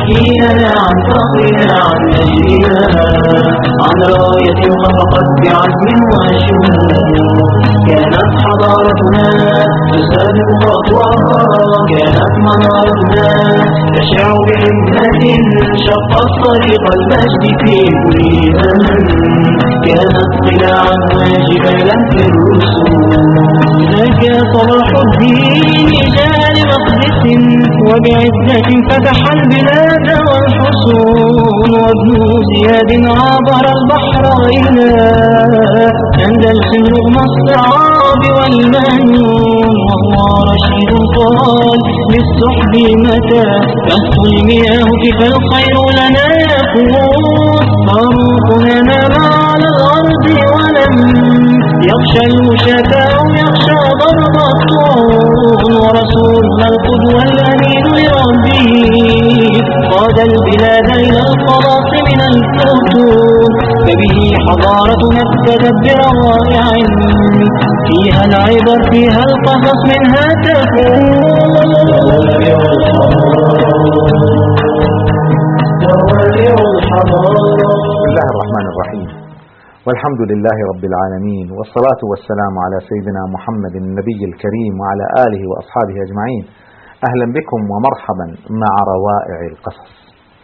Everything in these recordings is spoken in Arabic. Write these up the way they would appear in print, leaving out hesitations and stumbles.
يحكينا عن فخرنا عن مجدنا، عن راية خفقت بعزم وشمول. كانت حضارتنا تسابق خطوها، كانت منارتنا تشع بحكمة شق الطريق المجد في كل زمن. كانت قلاعا وجبالا في الرسوم. ذاك صباح الدين جاء لمقدس، وبعزة فتح البلاد والحصون. وابن زياد عبر البحر إلى أندلس رغم الصعاب والمنون. وهو رشيد قال للسحب متى تهف المياه كيف الخير لنا يكون. فاروقنا نام على الأرض ولم يخشى الوشاة أو يخشى ضرب الطعون. ورسولنا القدوة الأمين لربه قاد البلاد إلى الخلاص من الفتون. فبه حضارتنا ابتدت بروائع، فيها العبر فيها القصص منها تكون. بسم الله الرحمن الرحيم، والحمد لله رب العالمين، والصلاة والسلام على سيدنا محمد النبي الكريم وعلى آله وأصحابه أجمعين. أهلا بكم ومرحبا مع روائع القصص.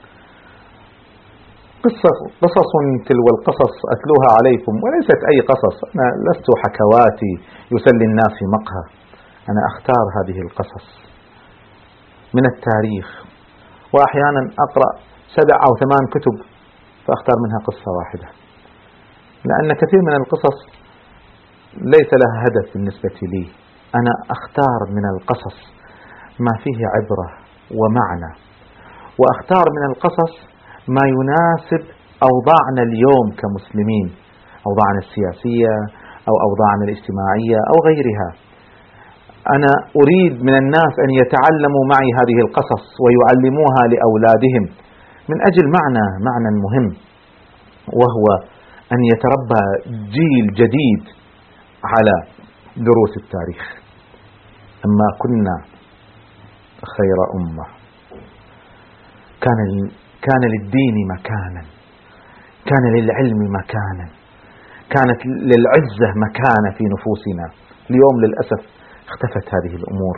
قصص تلو القصص أتلوها عليكم، وليست أي قصص. أنا لست حكواتي يسلي الناس في مقهى. أنا أختار هذه القصص من التاريخ، وأحيانا أقرأ 7 أو 8 كتب فأختار منها قصة واحدة، لأن كثير من القصص ليس لها هدف بالنسبة لي. أنا أختار من القصص ما فيه عبرة ومعنى، وأختار من القصص ما يناسب أوضاعنا اليوم كمسلمين، أوضاعنا السياسية أو أوضاعنا الاجتماعية أو غيرها. أنا أريد من الناس أن يتعلموا معي هذه القصص ويعلموها لأولادهم من أجل معنى مهم، وهو أن يتربى جيل جديد على دروس التاريخ. أما كنا خير أمة كان للدين مكانا، كان للعلم مكانا، كانت للعزة مكانة في نفوسنا. اليوم للأسف اختفت هذه الأمور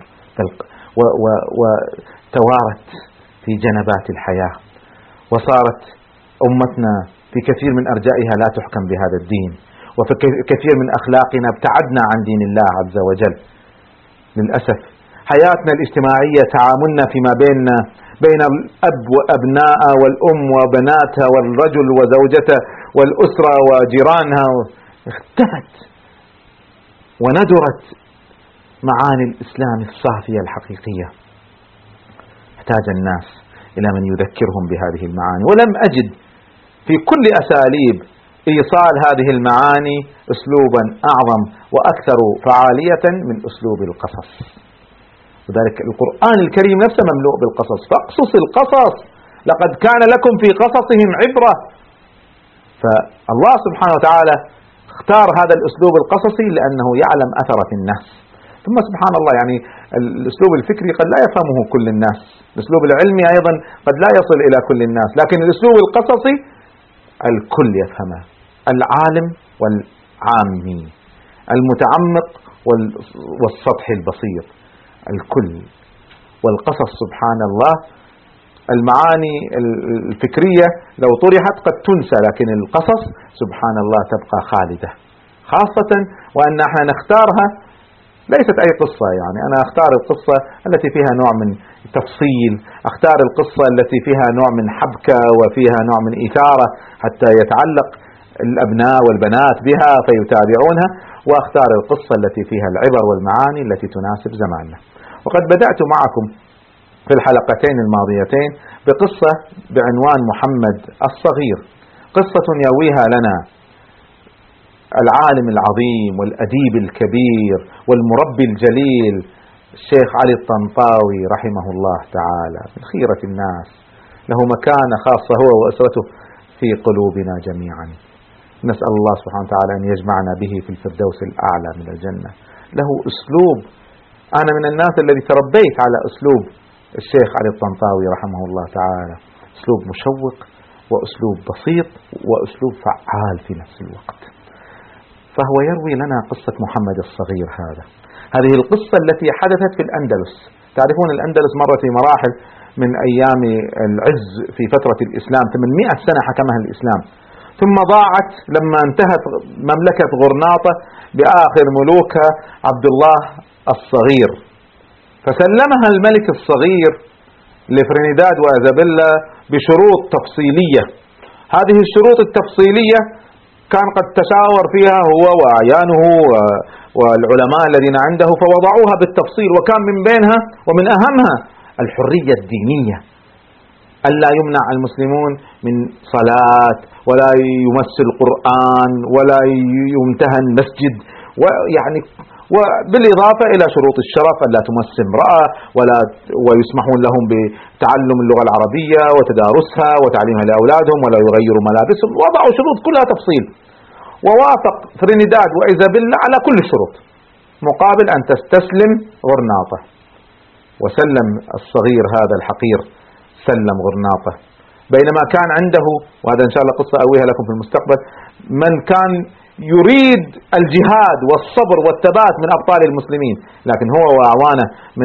وتوارت في جنبات الحياة، وصارت أمتنا في كثير من أرجائها لا تحكم بهذا الدين، وفي كثير من أخلاقنا ابتعدنا عن دين الله عز وجل. للأسف حياتنا الاجتماعية، تعاملنا فيما بيننا، بين الأب وأبناء والأم وبناتها والرجل وزوجته والأسرة وجيرانها، اختفت وندرت معاني الإسلام الصافية الحقيقية. احتاج الناس إلى من يذكرهم بهذه المعاني، ولم أجد في كل أساليب إيصال هذه المعاني أسلوبا أعظم وأكثر فعالية من أسلوب القصص. وذلك القرآن الكريم نفسه مملوء بالقصص. فاقصص القصص لقد كان لكم في قصصهم عبرة. فالله سبحانه وتعالى اختار هذا الأسلوب القصصي لأنه يعلم أثر في الناس. ثم سبحان الله، يعني الأسلوب الفكري قد لا يفهمه كل الناس، الأسلوب العلمي أيضا قد لا يصل إلى كل الناس، لكن الأسلوب القصصي الكل يفهمه، العالم والعامي، المتعمق والسطحي البسيط، الكل. والقصص سبحان الله المعاني الفكرية لو طرحت قد تنسى، لكن القصص سبحان الله تبقى خالدة، خاصة وأن احنا نختارها ليست أي قصة. يعني أنا أختار القصة التي فيها نوع من تفصيل، أختار القصة التي فيها نوع من حبكة وفيها نوع من إثارة حتى يتعلق الأبناء والبنات بها فيتابعونها، وأختار القصة التي فيها العبر والمعاني التي تناسب زماننا. وقد بدأت معكم في الحلقتين الماضيتين بقصة بعنوان محمد الصغير، قصة يرويها لنا العالم العظيم والأديب الكبير والمربي الجليل الشيخ علي الطنطاوي رحمه الله تعالى، من خيرة الناس، له مكانة خاصة هو وأسرته في قلوبنا جميعا. نسأل الله سبحانه وتعالى أن يجمعنا به في الفردوس الأعلى من الجنة. له أسلوب، أنا من الناس الذي تربيت على أسلوب الشيخ علي الطنطاوي رحمه الله تعالى. أسلوب مشوق وأسلوب بسيط وأسلوب فعال في نفس الوقت. فهو يروي لنا قصة محمد الصغير هذه القصة التي حدثت في الأندلس. تعرفون الأندلس مرت في مراحل من أيام العز في فترة الإسلام، 800 سنة حكمها الإسلام، ثم ضاعت لما انتهت مملكة غرناطة بآخر ملوكها عبد الله الصغير، فسلمها الملك الصغير لترينيداد وإيزابيلا بشروط تفصيلية. هذه الشروط التفصيلية كان قد تشاور فيها هو وأعيانه والعلماء الذين عنده، فوضعوها بالتفصيل، وكان من بينها ومن أهمها الحرية الدينية، ألا يمنع المسلمون من صلاة ولا يمس القرآن ولا يمتهن مسجد، وبالإضافة إلى شروط الشرف ألا تمس امرأة ويسمحون لهم بتعلم اللغة العربية وتدارسها وتعليمها لأولادهم ولا يغيروا ملابسهم. وضعوا شروط كلها تفصيل، ووافق ترينيداد وإيزابيلا على كل الشروط مقابل أن تستسلم غرناطة. وسلم الصغير هذا الحقير سلم غرناطة، بينما كان عنده، وهذا إن شاء الله قصة أرويها لكم في المستقبل، من كان يريد الجهاد والصبر والثبات من أبطال المسلمين، لكن هو وأعوانه من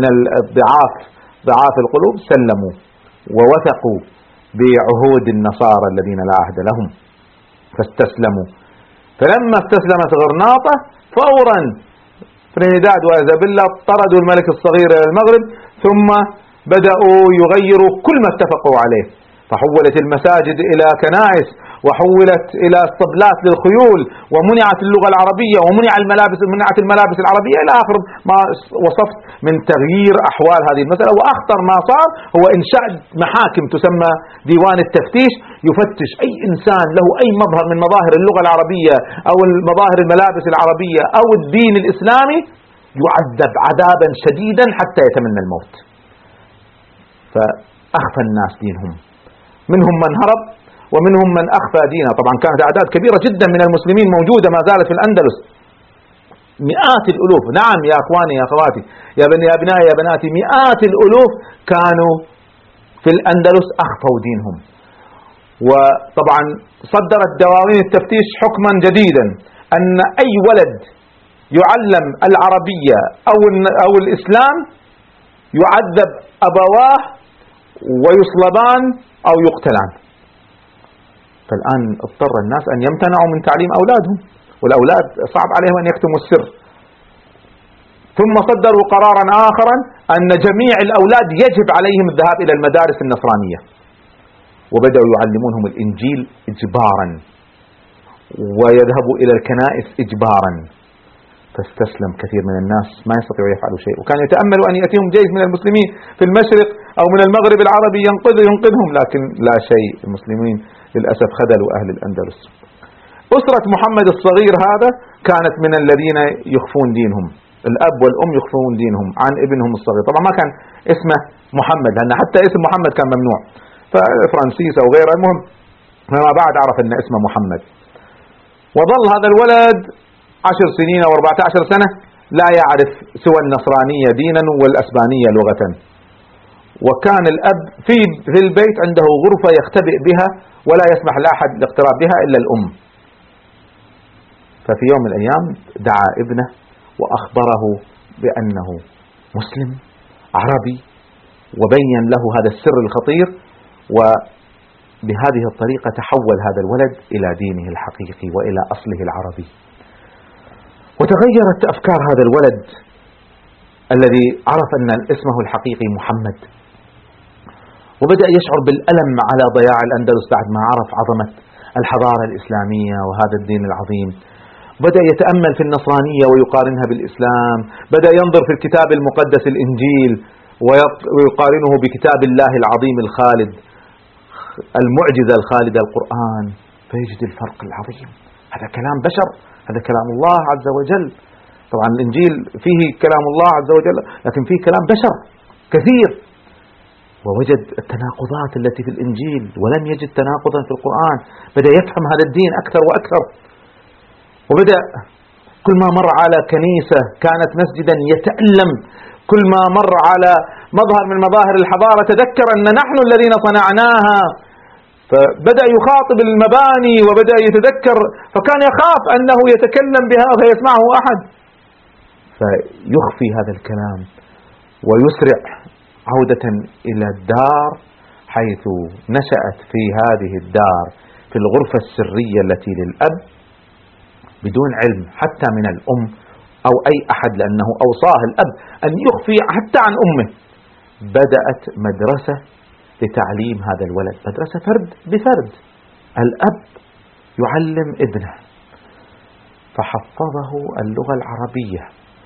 ضعاف القلوب سلموا ووثقوا بعهود النصارى الذين لا عهد لهم فاستسلموا. فلما استسلمت غرناطة فورا ترينيداد وإيزابيلا طردوا الملك الصغير إلى المغرب، ثم بدأوا يغيروا كل ما اتفقوا عليه، فحولت المساجد إلى كنائس وحولت إلى اسطبلات للخيول، ومنعت اللغة العربية ومنعت الملابس العربية إلى آخر ما وصفت من تغيير أحوال هذه المسألة. وأخطر ما صار هو إنشاء محاكم تسمى ديوان التفتيش، يفتش أي إنسان له أي مظهر من مظاهر اللغة العربية أو مظاهر الملابس العربية أو الدين الإسلامي، يعذب عذابا شديدا حتى يتمنى الموت. فأخفى الناس دينهم، منهم من هرب ومنهم من أخفى دينه. طبعا كانت أعداد كبيرة جدا من المسلمين موجودة ما زالت في الأندلس، مئات الألوف. نعم يا أخواني يا أخواتي يا أبنائي يا بناتي، مئات الألوف كانوا في الأندلس أخفوا دينهم. وطبعا صدرت دواوين التفتيش حكما جديدا أن أي ولد يعلم العربية أو الإسلام يعذب أبواه ويصلبان أو يقتلان. فالآن اضطر الناس أن يمتنعوا من تعليم أولادهم، والأولاد صعب عليهم أن يكتموا السر. ثم صدروا قرارا آخرا أن جميع الأولاد يجب عليهم الذهاب إلى المدارس النصرانية، وبدأوا يعلمونهم الإنجيل إجبارا ويذهبوا إلى الكنائس إجبارا. فاستسلم كثير من الناس، ما يستطيعوا يفعلوا شيء، وكان يتأملوا أن يأتيهم جيش من المسلمين في المشرق أو من المغرب العربي ينقذهم، لكن لا شيء. المسلمين للأسف خذلوا أهل الأندلس. أسرة محمد الصغير هذا كانت من الذين يخفون دينهم، الأب والأم يخفون دينهم عن ابنهم الصغير. طبعا ما كان اسمه محمد، لأن حتى اسم محمد كان ممنوع، ففرانسيس أو غيره. المهم فما بعد عرف أن اسمه محمد، وظل هذا الولد 10 سنين أو 14 سنة لا يعرف سوى النصرانية دينا والأسبانية لغة. وكان الأب في البيت عنده غرفة يختبئ بها ولا يسمح لأحد الاقتراب بها إلا الأم. ففي يوم من الأيام دعا ابنه وأخبره بأنه مسلم عربي، وبين له هذا السر الخطير، وبهذه الطريقة تحول هذا الولد إلى دينه الحقيقي وإلى أصله العربي. وتغيرت أفكار هذا الولد الذي عرف أن اسمه الحقيقي محمد، وبدأ يشعر بالألم على ضياع الأندلس بعد ما عرف عظمة الحضارة الإسلامية وهذا الدين العظيم. بدأ يتأمل في النصرانية ويقارنها بالإسلام، بدأ ينظر في الكتاب المقدس الإنجيل ويقارنه بكتاب الله العظيم الخالد، المعجزة الخالدة القرآن، فيجد الفرق العظيم. هذا كلام بشر، هذا كلام الله عز وجل. طبعا الإنجيل فيه كلام الله عز وجل، لكن فيه كلام بشر كثير. ووجد التناقضات التي في الإنجيل ولم يجد تناقضا في القرآن. بدأ يفهم هذا الدين أكثر وأكثر، وبدأ كل ما مر على كنيسة كانت مسجدا يتألم كل ما مر على مظهر من مظاهر الحضارة تذكر أن نحن الذين صنعناها، فبدأ يخاطب المباني وبدأ يتذكر، فكان يخاف أنه يتكلم بها فيسمعه أحد، فيخفي هذا الكلام ويسرع عودة إلى الدار، حيث نشأت في هذه الدار في الغرفة السرية التي للأب بدون علم حتى من الأم أو أي أحد، لأنه أوصاه الأب أن يخفي حتى عن أمه. بدأت مدرسة لتعليم هذا الولد، مدرسة فرد بفرد، الأب يعلم ابنه، فحفظه اللغة العربية،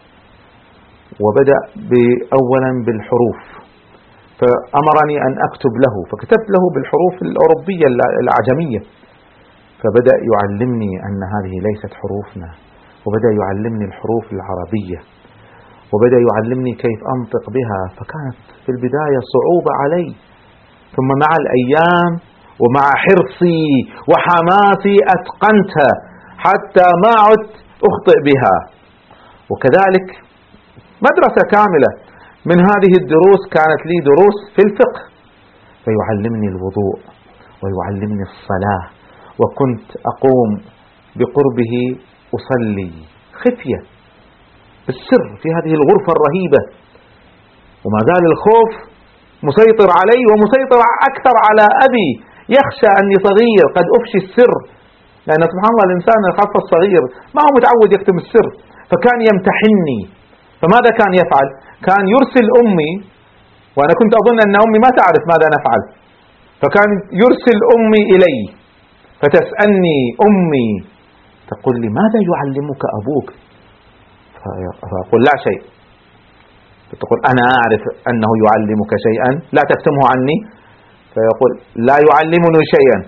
وبدأ أولا بالحروف، فأمرني أن أكتب له، فكتبت له بالحروف الأوروبية الأعجمية، فبدأ يعلمني أن هذه ليست حروفنا، وبدأ يعلمني الحروف العربية، وبدأ يعلمني كيف أنطق بها، فكانت في البداية صعوبة علي، ثم مع الأيام ومع حرصي وحماسي أتقنتها حتى ما عدت أخطئ بها. وكذلك مدرسة كاملة من هذه الدروس كانت لي دروس في الفقه، فيعلمني الوضوء ويعلمني الصلاة، وكنت أقوم بقربه أصلي خفية بالسر في هذه الغرفة الرهيبة، وما زال الخوف مسيطر علي ومسيطر أكثر على أبي، يخشى أني صغير قد أفشي السر، لأن سبحان الله الإنسان الخاصة الصغير ما هو متعود يكتم السر، فكان يمتحني. فماذا كان يفعل؟ كان يرسل أمي، وأنا كنت أظن أن أمي ما تعرف ماذا نفعل، فكان يرسل أمي إلي فتسألني أمي، تقول لي ماذا يعلمك أبوك؟ فأقول لا شيء، فتقول أنا أعرف أنه يعلمك شيئا لا تكتمه عني، فيقول لا يعلمني شيئا.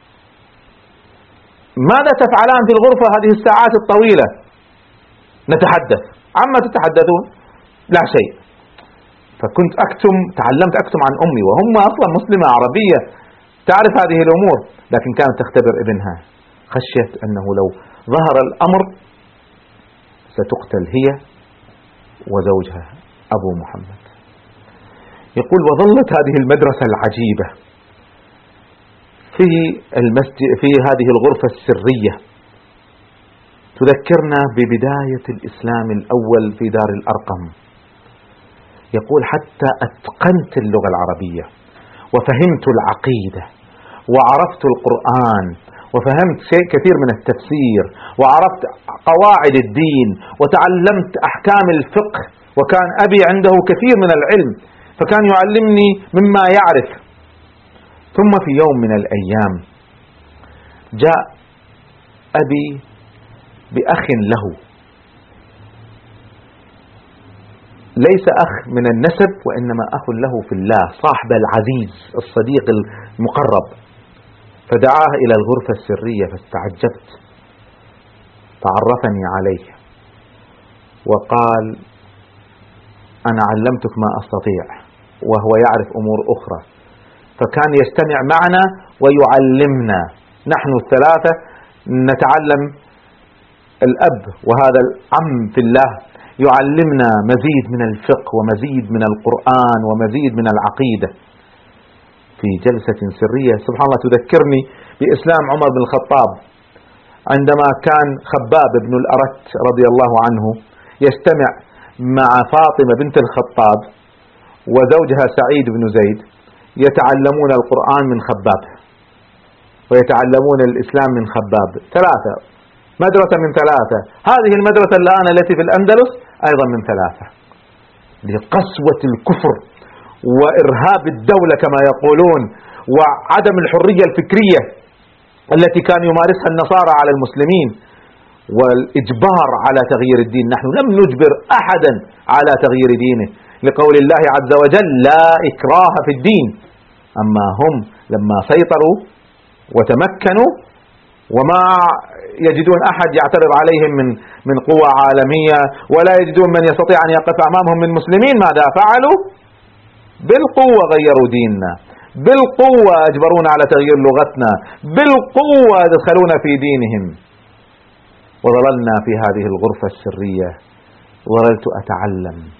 ماذا تفعلان في الغرفة هذه الساعات الطويلة؟ نتحدث. عما تتحدثون؟ لا شيء. فكنت تعلمت أكتم عن أمي، وهم أصلا مسلمة عربية تعرف هذه الأمور، لكن كانت تختبر ابنها، خشيت أنه لو ظهر الأمر ستقتل هي وزوجها أبو محمد. يقول وظلت هذه المدرسة العجيبة في المسجد في هذه الغرفة السرية تذكرنا ببداية الإسلام الأول في دار الأرقم. يقول حتى أتقنت اللغة العربية وفهمت العقيدة وعرفت القرآن وفهمت شيء كثير من التفسير وعرفت قواعد الدين وتعلمت أحكام الفقه، وكان أبي عنده كثير من العلم فكان يعلمني مما يعرف. ثم في يوم من الأيام جاء أبي بأخ له، ليس أخ من النسب وإنما أخ له في الله، صاحب العزيز الصديق المقرب، فدعاه إلى الغرفة السرية فاستعجبت، فعرفني عليه وقال أنا علمتك ما أستطيع، وهو يعرف أمور أخرى، فكان يجتمع معنا ويعلمنا نحن الثلاثة نتعلم، الأب وهذا العم في الله يعلمنا مزيد من الفقه ومزيد من القرآن ومزيد من العقيدة في جلسة سرية. سبحان الله تذكرني بإسلام عمر بن الخطاب عندما كان خباب بن الأرت رضي الله عنه يجتمع مع فاطمة بنت الخطاب وزوجها سعيد بن زيد، يتعلمون القرآن من خباب ويتعلمون الإسلام من خباب، ثلاثة، مدرسة من ثلاثة. هذه المدرسة الآن التي في الأندلس أيضا من ثلاثة، لقسوة الكفر وإرهاب الدولة كما يقولون وعدم الحرية الفكرية التي كان يمارسها النصارى على المسلمين والإجبار على تغيير الدين. نحن لم نجبر أحدا على تغيير دينه، لقول الله عز وجل لا إكراه في الدين. أما هم لما سيطروا وتمكنوا وما يجدون أحد يعترض عليهم من قوى عالمية، ولا يجدون من يستطيع أن يقف أمامهم من مسلمين، ماذا فعلوا؟ بالقوة غيروا ديننا، بالقوة أجبرونا على تغيير لغتنا، بالقوة دخلونا في دينهم. وظللنا في هذه الغرفة السرية، ظللت أتعلم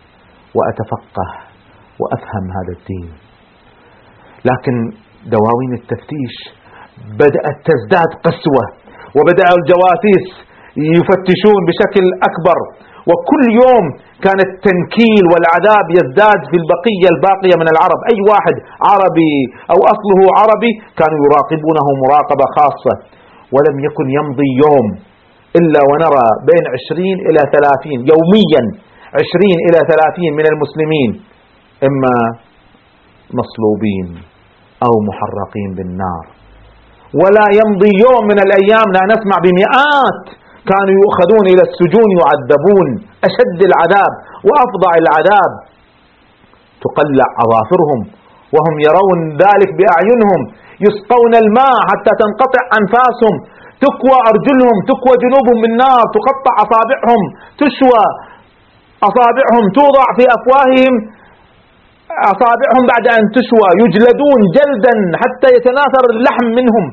وأتفقه وأفهم هذا الدين. لكن دواوين التفتيش بدأت تزداد قسوة، وبدأ الجواسيس يفتشون بشكل أكبر، وكل يوم كان التنكيل والعذاب يزداد في البقية الباقية من العرب. أي واحد عربي أو أصله عربي كانوا يراقبونه مراقبة خاصة. ولم يكن يمضي يوم إلا ونرى بين 20 إلى 30 يوميا 20 إلى 30 من المسلمين إما مصلوبين أو محرقين بالنار. ولا يمضي يوم من الأيام لا نسمع بمئات كانوا يؤخذون إلى السجون يعذبون أشد العذاب وأفظع العذاب، تقلع أظافرهم وهم يرون ذلك بأعينهم، يسقون الماء حتى تنقطع أنفاسهم، تكوى أرجلهم، تكوى جنوبهم بالنار، تقطع أصابعهم، تشوى أصابعهم، توضع في أفواههم أصابعهم بعد أن تشوى، يجلدون جلدا حتى يتناثر اللحم منهم.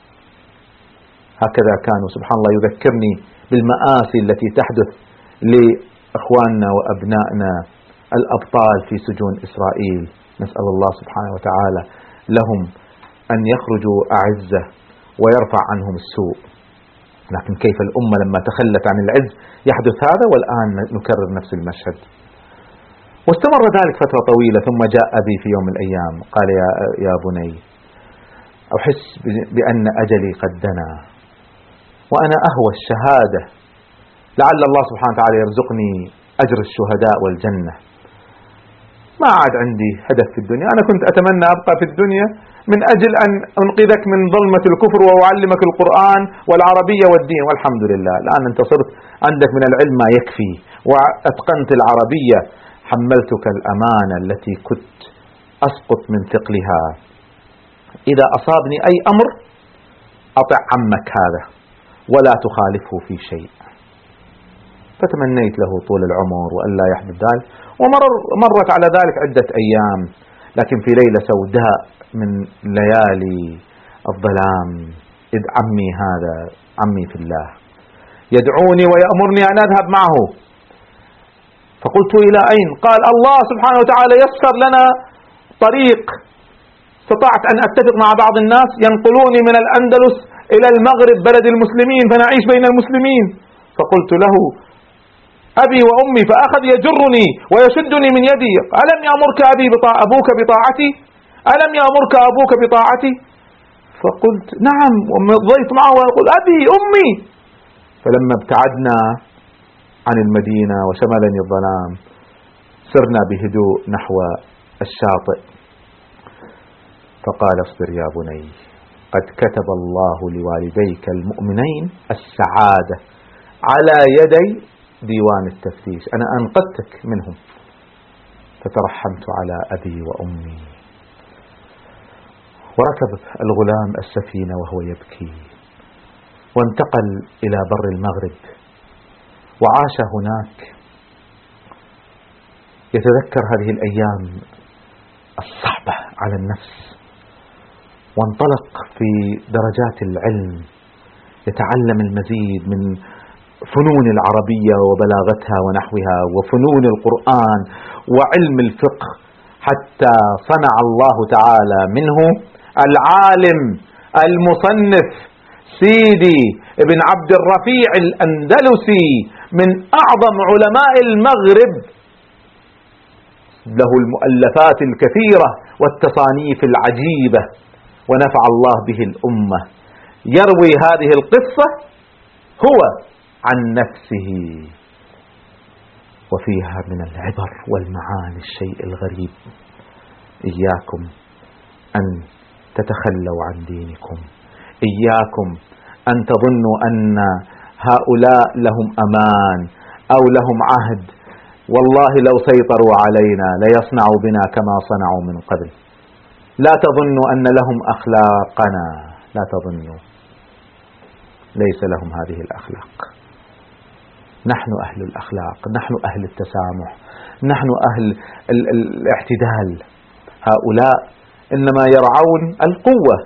هكذا كانوا. سبحان الله يذكرني بالمآسي التي تحدث لإخواننا وأبنائنا الأبطال في سجون إسرائيل. نسأل الله سبحانه وتعالى لهم أن يخرجوا أعزة ويرفع عنهم السوء. لكن كيف الأمة لما تخلت عن العز يحدث هذا، والآن نكرر نفس المشهد. واستمر ذلك فترة طويلة، ثم جاء أبي في يوم من الأيام قال: يا بني، أحس بأن أجلي قد دنا وأنا أهوى الشهادة، لعل الله سبحانه وتعالى يرزقني أجر الشهداء والجنة. ما عاد عندي هدف في الدنيا، أنا كنت أتمنى أبقى في الدنيا من أجل أن أنقذك من ظلمة الكفر وأعلمك القرآن والعربية والدين، والحمد لله الآن أنت صرت عندك من العلم ما يكفي وأتقنت العربية. حملتك الأمانة التي كنت أسقط من ثقلها. إذا أصابني أي أمر أطع عمك هذا ولا تخالفه في شيء. فتمنيت له طول العمر وأن لا يحدث ذلك، ومرت على ذلك عدة أيام. لكن في ليلة سوداء من ليالي الظلام، إذ عمي هذا، عمي في الله، يدعوني ويأمرني أن أذهب معه. فقلت: إلى أين؟ قال: الله سبحانه وتعالى يسر لنا طريق، استطعت أن أتفق مع بعض الناس ينقلوني من الأندلس إلى المغرب بلد المسلمين فنعيش بين المسلمين. فقلت له: أبي وأمي. فأخذ يجرني ويشدني من يدي: ألم يأمرك أبوك بطاعتي؟ ألم يأمرك أبوك بطاعتي؟ فقلت: نعم، ومضيت معه وأقول: أبي أمي. فلما ابتعدنا عن المدينة وشملني الظلام سرنا بهدوء نحو الشاطئ. فقال: اصبر يا بني، قد كتب الله لوالديك المؤمنين السعادة على يدي ديوان التفتيش، أنا أنقذتك منهم. فترحمت على أبي وأمي. وركب الغلام السفينة وهو يبكي، وانتقل إلى بر المغرب وعاش هناك، يتذكر هذه الأيام الصعبة على النفس، وانطلق في درجات العلم، يتعلم المزيد من فنون العربية وبلاغتها ونحوها، وفنون القرآن وعلم الفقه، حتى صنع الله تعالى منه العالم المصنف سيدي ابن عبد الرفيع الأندلسي، من أعظم علماء المغرب، له المؤلفات الكثيرة والتصانيف العجيبة، ونفع الله به الأمة. يروي هذه القصة هو عن نفسه، وفيها من العبر والمعاني الشيء الغريب. إياكم أن تتخلوا عن دينكم، إياكم أن تظنوا أن هؤلاء لهم أمان أو لهم عهد. والله لو سيطروا علينا ليصنعوا بنا كما صنعوا من قبل. لا تظنوا أن لهم أخلاقنا، لا تظنوا، ليس لهم هذه الأخلاق. نحن أهل الأخلاق، نحن أهل التسامح، نحن أهل الاعتدال. هؤلاء إنما يرعون القوة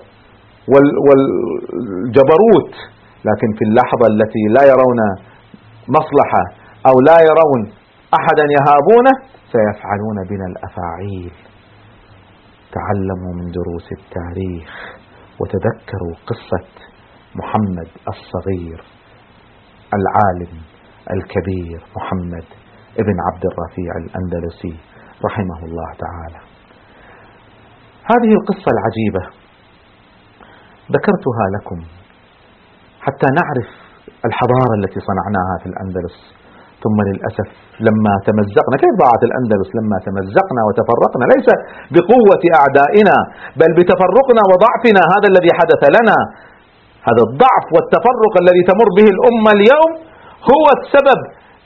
والجبروت، لكن في اللحظة التي لا يرون مصلحة أو لا يرون أحدا يهابونه سيفعلون بنا الأفاعيل. تعلموا من دروس التاريخ وتذكروا قصة محمد الصغير العالم الكبير محمد ابن عبد الرفيع الأندلسي رحمه الله تعالى. هذه القصة العجيبة ذكرتها لكم حتى نعرف الحضارة التي صنعناها في الأندلس. ثم للأسف لما تمزقنا، كيف ضاعت الأندلس؟ لما تمزقنا وتفرقنا، ليس بقوة أعدائنا بل بتفرقنا وضعفنا، هذا الذي حدث لنا. هذا الضعف والتفرق الذي تمر به الأمة اليوم هو السبب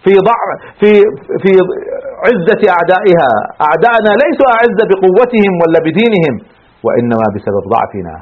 في عزة أعدائها. أعدائنا ليسوا أعز بقوتهم ولا بدينهم، وإنما بسبب ضعفنا.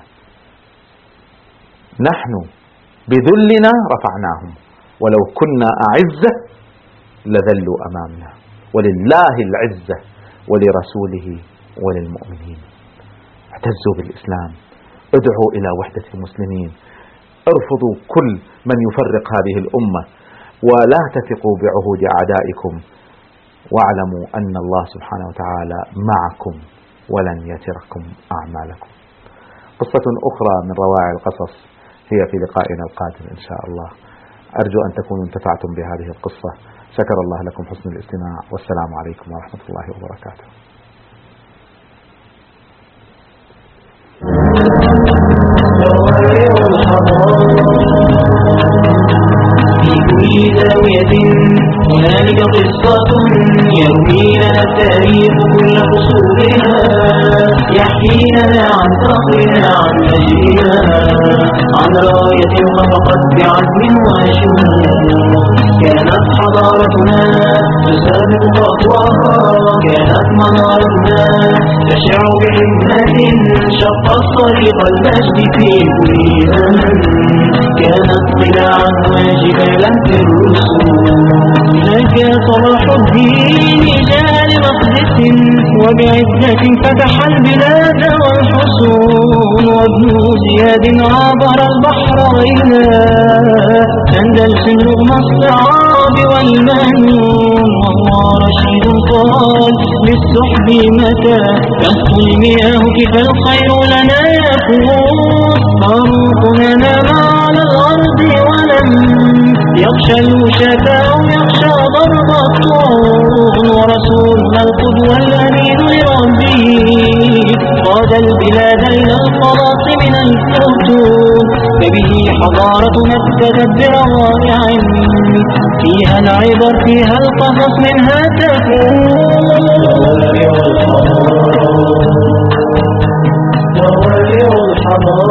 نحن بذلنا رفعناهم، ولو كنا أعزة لذلوا أمامنا. ولله العزة ولرسوله وللمؤمنين. اعتزوا بالإسلام، ادعوا إلى وحدة المسلمين، ارفضوا كل من يفرق هذه الأمة، ولا تثقوا بعهود أعدائكم، واعلموا أن الله سبحانه وتعالى معكم ولن يتركم أعمالكم. قصة أخرى من روائع القصص هي في لقائنا القادم إن شاء الله. أرجو أن تكونوا انتفعتم بهذه القصة. شكر الله لكم حسن الاستماع، والسلام عليكم ورحمة الله وبركاته. في كل زاوية هنالك قصة يروي لنا التاريخ كل فصولها، يحكي لنا عن فخرنا عن مجدنا، عن راية خفقت بعزم وشموع. كانت حضارتنا تسابق خطواها، كانت منارتنا تشع بحكمة، شقت طريق المجد في كل زمن. كانت قلاعا وجبالا في الرسوم. لك صلاح الدين جاء لمقدس، وبعزة فتح البلاد والحصون. وابن زياد عبر البحر إلى أندلس رغم الصعاب والمنون. والله رشيد قال للسحب متى تهفو المياه كيف الخير لنا يفوز. فاروقنا نام على الأرض ولم يخشى الوشاة أو يخشى ضرب الطول. ورسولنا القدوة الأمين لربه قاد البلاد إلى الخلاص من الفتون. فبه حضارتنا ابتدت بروائع، فيها العبر فيها القصص منها تكون.